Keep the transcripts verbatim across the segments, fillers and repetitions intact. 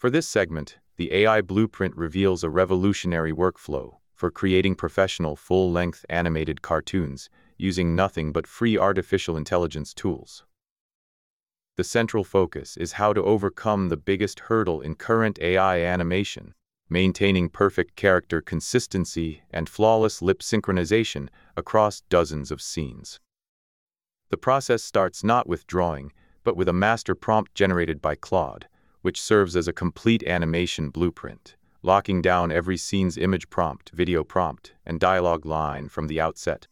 For this segment, the A I Blueprint reveals a revolutionary workflow for creating professional full-length animated cartoons using nothing but free artificial intelligence tools. The central focus is how to overcome the biggest hurdle in current A I animation, maintaining perfect character consistency and flawless lip synchronization across dozens of scenes. The process starts not with drawing, but with a master prompt generated by Claude, which serves as a complete animation blueprint, locking down every scene's image prompt, video prompt, and dialogue line from the outset.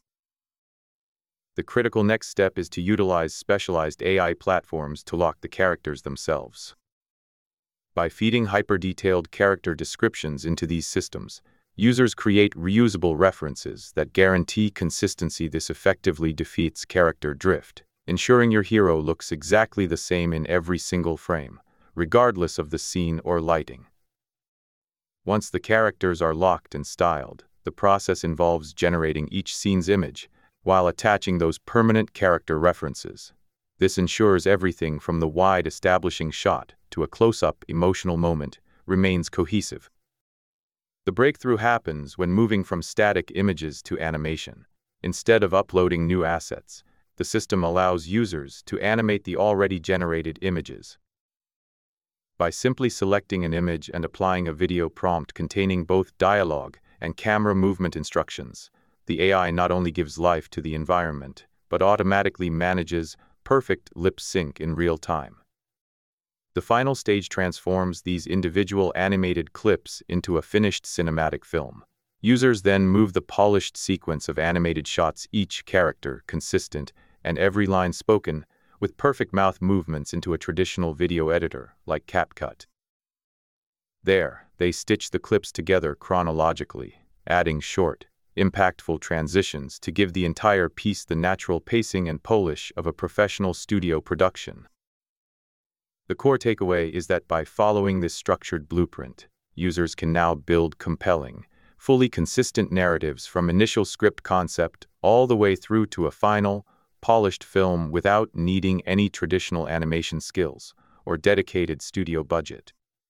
The critical next step is to utilize specialized A I platforms to lock the characters themselves. By feeding hyper-detailed character descriptions into these systems, users create reusable references that guarantee consistency. This effectively defeats character drift, ensuring your hero looks exactly the same in every single frame, regardless of the scene or lighting. Once the characters are locked and styled, the process involves generating each scene's image while attaching those permanent character references. This ensures everything from the wide establishing shot to a close-up emotional moment remains cohesive. The breakthrough happens when moving from static images to animation. Instead of uploading new assets, the system allows users to animate the already generated images. By simply selecting an image and applying a video prompt containing both dialogue and camera movement instructions, the A I not only gives life to the environment, but automatically manages perfect lip sync in real time. The final stage transforms these individual animated clips into a finished cinematic film. Users then move the polished sequence of animated shots, each character consistent and every line spoken, with perfect mouth movements into a traditional video editor like CapCut. There, they stitch the clips together chronologically, adding short, impactful transitions to give the entire piece the natural pacing and polish of a professional studio production. The core takeaway is that by following this structured blueprint, users can now build compelling, fully consistent narratives from initial script concept all the way through to a final, polished film without needing any traditional animation skills or dedicated studio budget.